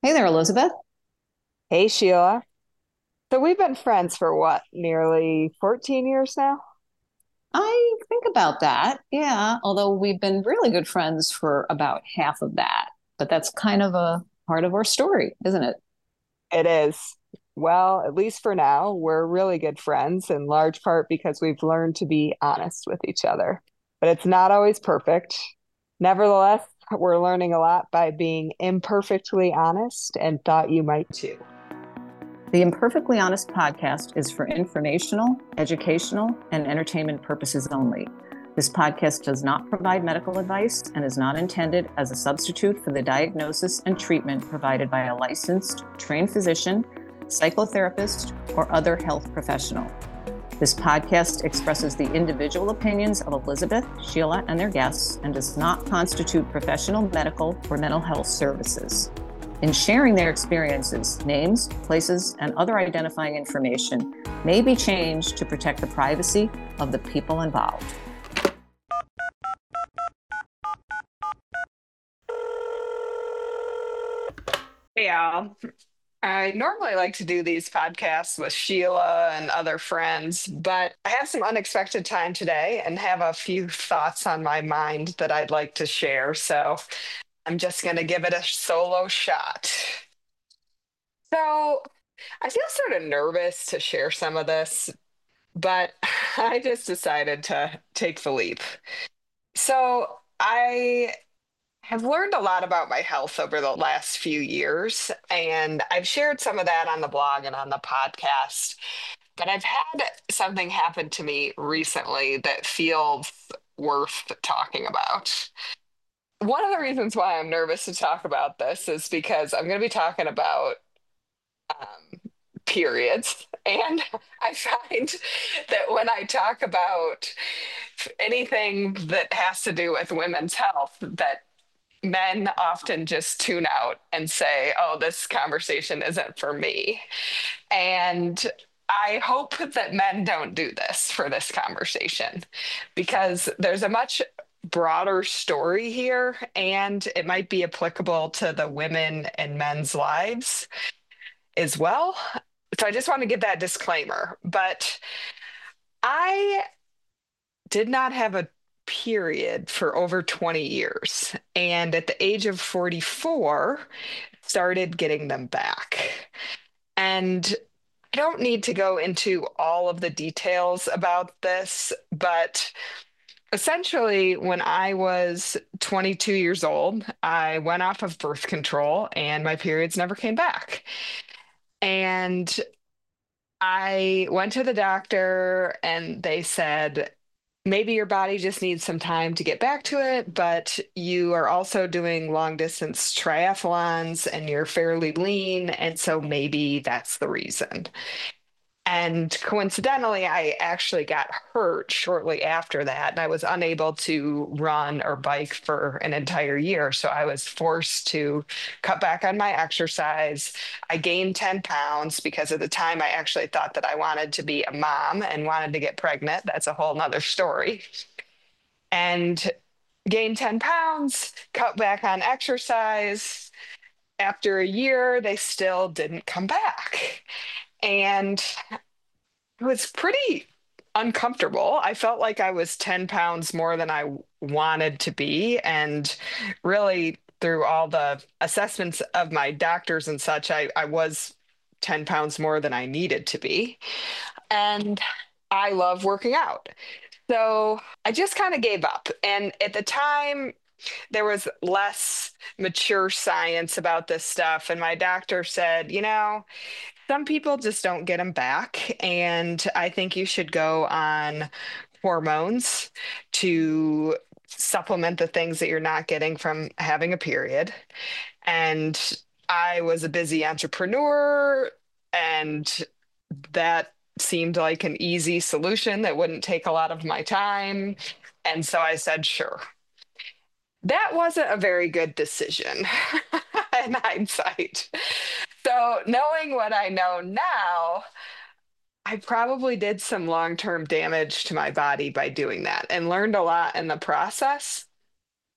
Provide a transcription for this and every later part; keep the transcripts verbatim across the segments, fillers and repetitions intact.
Hey there, Elizabeth. Hey Sheila. So we've been friends for what, nearly fourteen years now? I think about that. Yeah, although we've been really good friends for about half of that. But that's kind of a part of our story, isn't it? It is. Well, at least for now, we're really good friends, in large part because we've learned to be honest with each other. But it's not always perfect. Nevertheless, we're learning a lot by being imperfectly honest and thought you might too. The Imperfectly Honest podcast is for informational, educational, and entertainment purposes only. This podcast does not provide medical advice and is not intended as a substitute for the diagnosis and treatment provided by a licensed, trained physician, psychotherapist, or other health professional. This podcast expresses the individual opinions of Elizabeth, Sheila, and their guests and does not constitute professional medical or mental health services. In sharing their experiences, names, places, and other identifying information may be changed to protect the privacy of the people involved. Hey, Al. I normally like to do these podcasts with Sheila and other friends, but I have some unexpected time today and have a few thoughts on my mind that I'd like to share. So I'm just going to give it a solo shot. So I feel sort of nervous to share some of this, but I just decided to take the leap. So I have learned a lot about my health over the last few years, and I've shared some of that on the blog and on the podcast. But I've had something happen to me recently that feels worth talking about. One of the reasons why I'm nervous to talk about this is because I'm going to be talking about um, periods. And I find that when I talk about anything that has to do with women's health, that men often just tune out and say, oh, this conversation isn't for me. And I hope that men don't do this for this conversation because there's a much broader story here and it might be applicable to the women and men's lives as well. So I just want to give that disclaimer. But I did not have a period for over twenty years. And at the age of forty-four, started getting them back. And I don't need to go into all of the details about this, but essentially, when I was twenty-two years old, I went off of birth control and my periods never came back. And I went to the doctor and they said, maybe your body just needs some time to get back to it, but you are also doing long distance triathlons and you're fairly lean. And so maybe that's the reason. And coincidentally, I actually got hurt shortly after that, and I was unable to run or bike for an entire year. So I was forced to cut back on my exercise. I gained ten pounds because at the time I actually thought that I wanted to be a mom and wanted to get pregnant. That's a whole nother story. And gained ten pounds, cut back on exercise. After a year, they still didn't come back. And it was pretty uncomfortable. I felt like I was ten pounds more than I wanted to be. And really, through all the assessments of my doctors and such, I, I was ten pounds more than I needed to be. And I love working out. So I just kind of gave up. And at the time, there was less mature science about this stuff. And my doctor said, you know, some people just don't get them back. And I think you should go on hormones to supplement the things that you're not getting from having a period. And I was a busy entrepreneur, and that seemed like an easy solution that wouldn't take a lot of my time. And so I said, sure. That wasn't a very good decision in hindsight. So, knowing what I know now, I probably did some long term damage to my body by doing that and learned a lot in the process.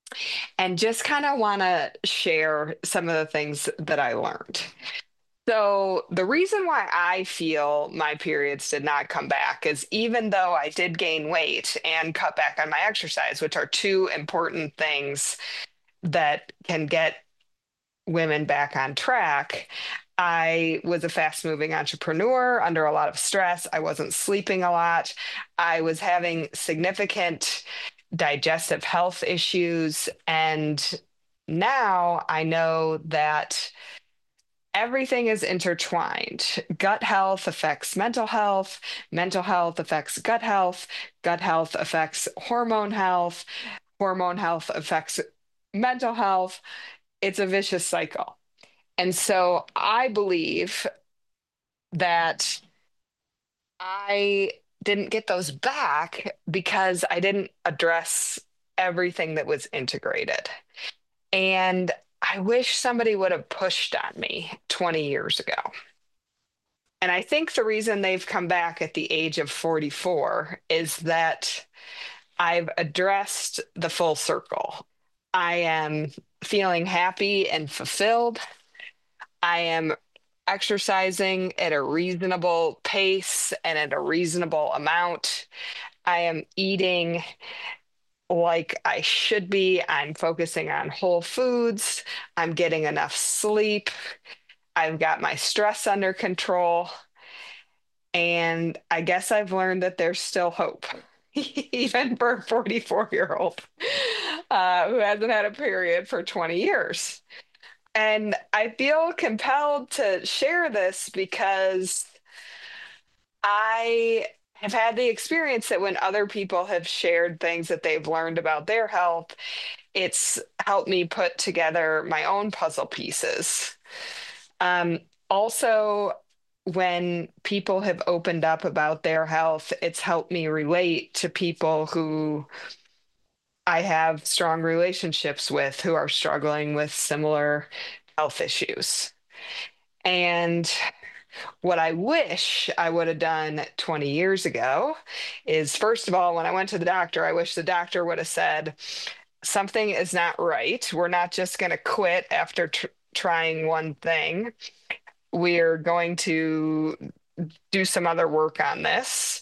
and just kind of want to share some of the things that I learned. So, the reason why I feel my periods did not come back is even though I did gain weight and cut back on my exercise, which are two important things that can get women back on track. I was a fast moving entrepreneur under a lot of stress. I wasn't sleeping a lot. I was having significant digestive health issues. And now I know that everything is intertwined. Gut health affects mental health, mental health affects gut health, gut health affects hormone health, hormone health affects mental health. It's a vicious cycle. And so I believe that I didn't get those back because I didn't address everything that was integrated. And I wish somebody would have pushed on me twenty years ago. And I think the reason they've come back at the age of forty-four is that I've addressed the full circle. I am feeling happy and fulfilled. I am exercising at a reasonable pace and at a reasonable amount. I am eating like I should be. I'm focusing on whole foods. I'm getting enough sleep. I've got my stress under control. And I guess I've learned that there's still hope, even for a forty-four year old uh, who hasn't had a period for twenty years. And I feel compelled to share this because I have had the experience that when other people have shared things that they've learned about their health, it's helped me put together my own puzzle pieces. Um, also, when people have opened up about their health, it's helped me relate to people who I have strong relationships with who are struggling with similar health issues. And what I wish I would have done twenty years ago is, first of all, when I went to the doctor, I wish the doctor would have said, something is not right. We're not just going to quit after tr- trying one thing. We're going to do some other work on this.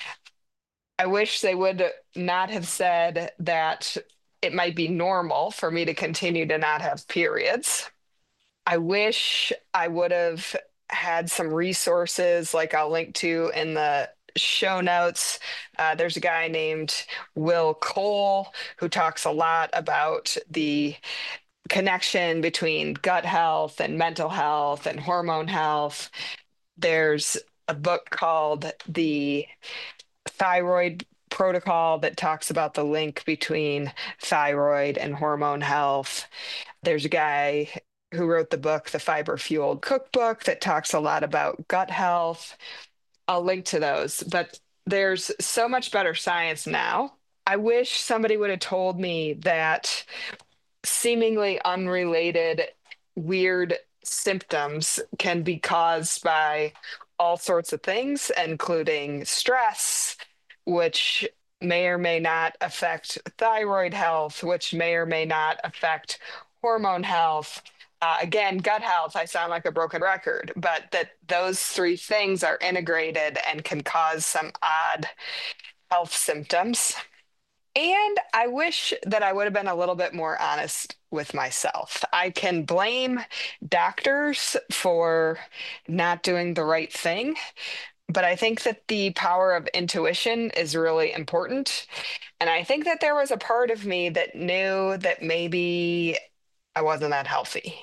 I wish they would not have said that it might be normal for me to continue to not have periods. I wish I would have had some resources like I'll link to in the show notes. Uh, there's a guy named Will Cole who talks a lot about the connection between gut health and mental health and hormone health. There's a book called The Thyroid Protocol that talks about the link between thyroid and hormone health. There's a guy who wrote the book, The Fiber Fueled Cookbook, that talks a lot about gut health. I'll link to those, but there's so much better science now. I wish somebody would have told me that seemingly unrelated weird symptoms can be caused by all sorts of things, including stress, which may or may not affect thyroid health, which may or may not affect hormone health. Uh, again, gut health, I sound like a broken record, but that those three things are integrated and can cause some odd health symptoms. And I wish that I would have been a little bit more honest with myself. I can blame doctors for not doing the right thing, but I think that the power of intuition is really important. And I think that there was a part of me that knew that maybe I wasn't that healthy.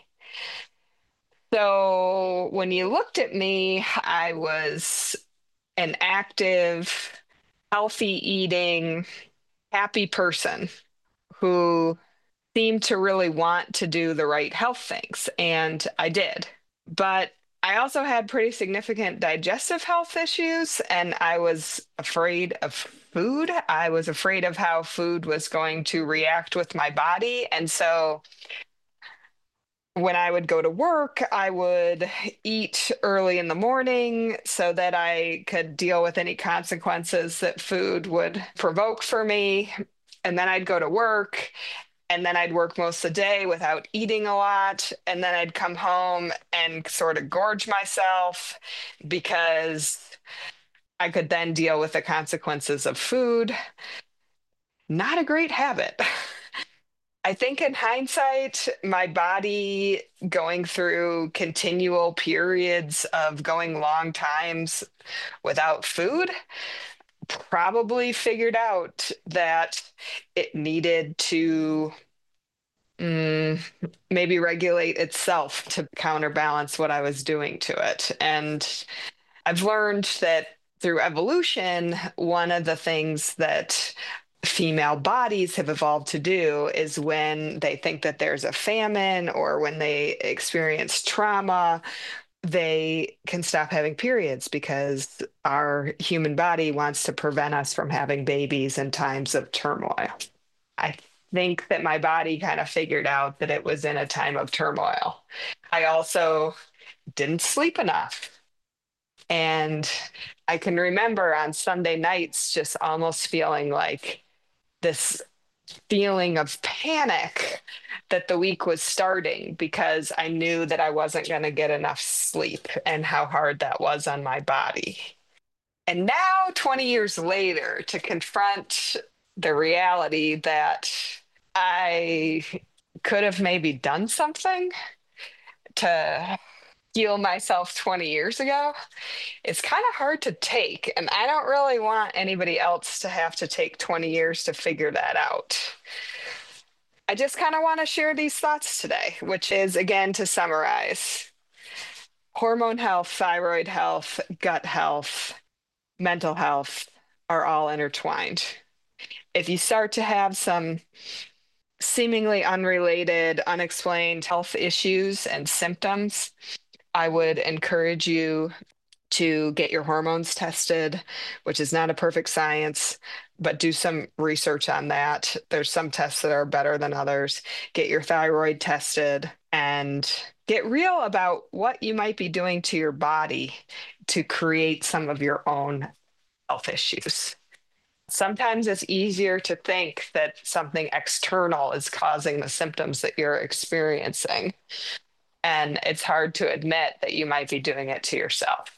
So when you looked at me, I was an active, healthy eating, happy person who seemed to really want to do the right health things. And I did. But I also had pretty significant digestive health issues, and I was afraid of food. I was afraid of how food was going to react with my body. And so when I would go to work, I would eat early in the morning so that I could deal with any consequences that food would provoke for me. And then I'd go to work And then I'd work most of the day without eating a lot. And then I'd come home and sort of gorge myself because I could then deal with the consequences of food. Not a great habit. I think in hindsight, my body going through continual periods of going long times without food probably figured out that it needed to mm, maybe regulate itself to counterbalance what I was doing to it. And I've learned that through evolution, one of the things that female bodies have evolved to do is when they think that there's a famine or when they experience trauma, they can stop having periods because our human body wants to prevent us from having babies in times of turmoil. I think that my body kind of figured out that it was in a time of turmoil. I also didn't sleep enough. And I can remember on Sunday nights just almost feeling like this feeling of panic that the week was starting because I knew that I wasn't going to get enough sleep and how hard that was on my body. And now, twenty years later, to confront the reality that I could have maybe done something to heal myself twenty years ago, it's kind of hard to take. And I don't really want anybody else to have to take twenty years to figure that out. I just kind of want to share these thoughts today, which is, again, to summarize, hormone health, thyroid health, gut health, mental health are all intertwined. If you start to have some seemingly unrelated, unexplained health issues and symptoms, I would encourage you to get your hormones tested, which is not a perfect science, but do some research on that. There's some tests that are better than others. Get your thyroid tested and get real about what you might be doing to your body to create some of your own health issues. Sometimes it's easier to think that something external is causing the symptoms that you're experiencing. And it's hard to admit that you might be doing it to yourself.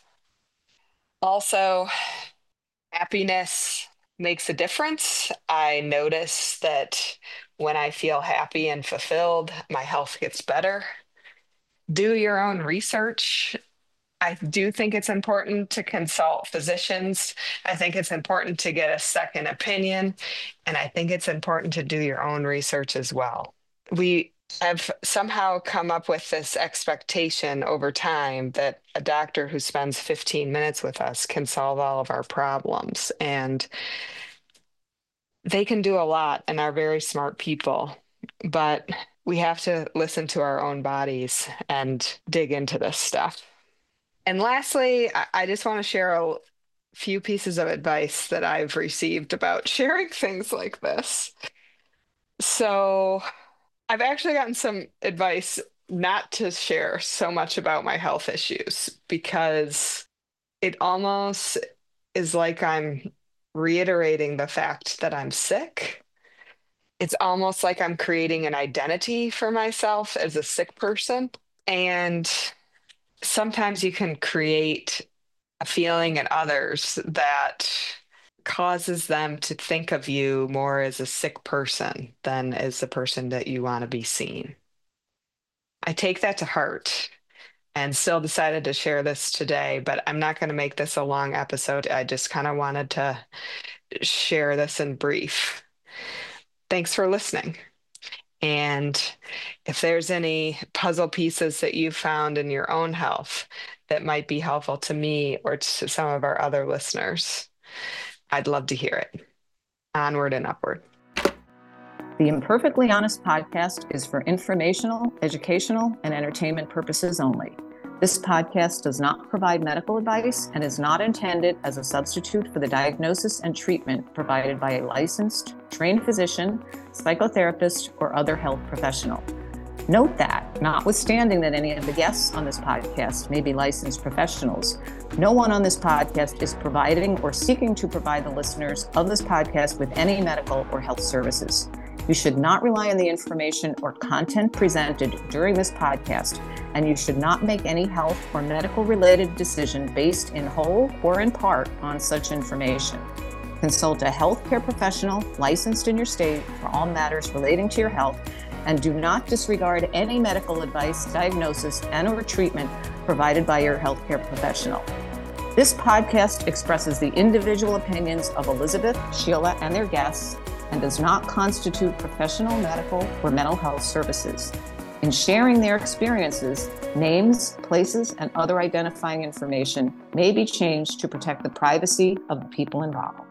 Also, happiness makes a difference. I notice that when I feel happy and fulfilled, my health gets better. Do your own research. I do think it's important to consult physicians. I think it's important to get a second opinion. And I think it's important to do your own research as well. We have somehow come up with this expectation over time that a doctor who spends fifteen minutes with us can solve all of our problems. And they can do a lot and are very smart people, but we have to listen to our own bodies and dig into this stuff. And lastly, I just want to share a few pieces of advice that I've received about sharing things like this. So I've actually gotten some advice not to share so much about my health issues because it almost is like I'm reiterating the fact that I'm sick. It's almost like I'm creating an identity for myself as a sick person. And sometimes you can create a feeling in others that causes them to think of you more as a sick person than as the person that you want to be seen. I take that to heart and still decided to share this today, but I'm not going to make this a long episode. I just kind of wanted to share this in brief. Thanks for listening. And if there's any puzzle pieces that you found in your own health that might be helpful to me or to some of our other listeners, I'd love to hear it. Onward and upward. The Imperfectly Honest podcast is for informational, educational, and entertainment purposes only. This podcast does not provide medical advice and is not intended as a substitute for the diagnosis and treatment provided by a licensed, trained physician, psychotherapist, or other health professional. Note that, notwithstanding that any of the guests on this podcast may be licensed professionals, no one on this podcast is providing or seeking to provide the listeners of this podcast with any medical or health services. You should not rely on the information or content presented during this podcast, and you should not make any health or medical related decision based in whole or in part on such information. Consult a healthcare professional licensed in your state for all matters relating to your health, and do not disregard any medical advice, diagnosis, and/or treatment provided by your healthcare professional. This podcast expresses the individual opinions of Elizabeth, Sheila, and their guests, and does not constitute professional, medical, or mental health services. In sharing their experiences, names, places, and other identifying information may be changed to protect the privacy of the people involved.